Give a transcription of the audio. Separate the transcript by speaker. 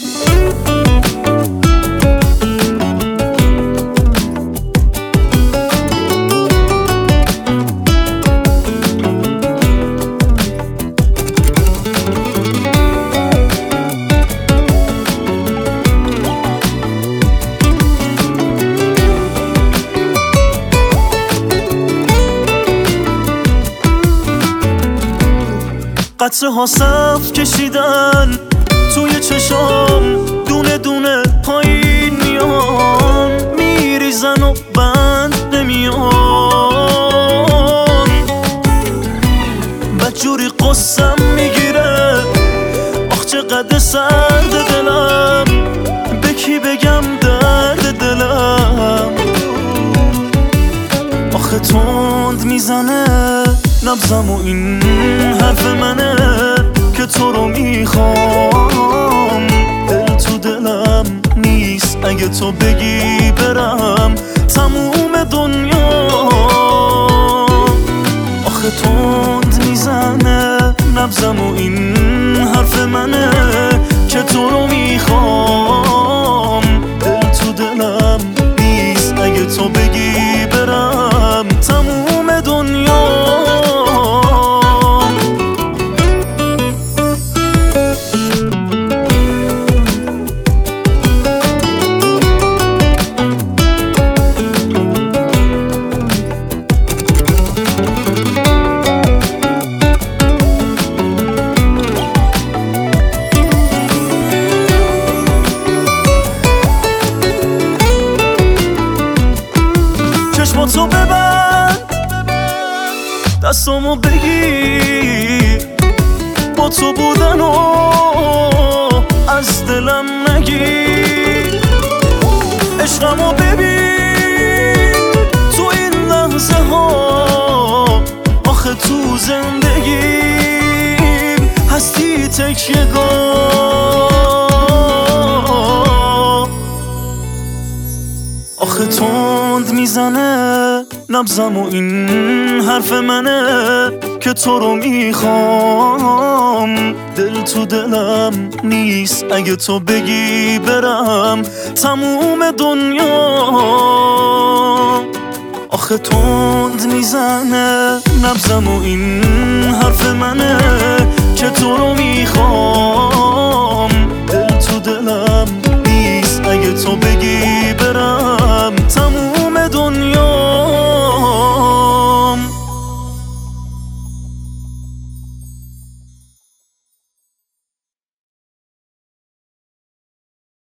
Speaker 1: قطره ها صف کشیدن توی چشام، دونه دونه پایین میان، میریزن و بند نمیان. بدجوری قصم میگیره، آخ چقدر سرد دلم، به کی بگم درد دلم. آخه تند میزنه نبضم و این حرف منه که تو رو میخوام. دل تو دلم نیست اگه تو بگی برم تموم دنیا. آخه تند میزنه نبضم و این حرف منه که تو رو میخوام. دل تو دلم نیست اگه تو بگی برم تموم دنیا. چشماتو ببند، دستامو بگیر، با تو بودنو از دلم نگیر. عشقمو ببین تو این لحظه ها، آخه تو زندگیم هستی تکیه‌گاه. آخه تند میزنه نبضم و این حرف منه که تو رو میخوام. دل تو دلم نیست اگه تو بگی برم تموم دنیا. آخه تند میزنه نبضم و این حرف منه که تو رو میخوام.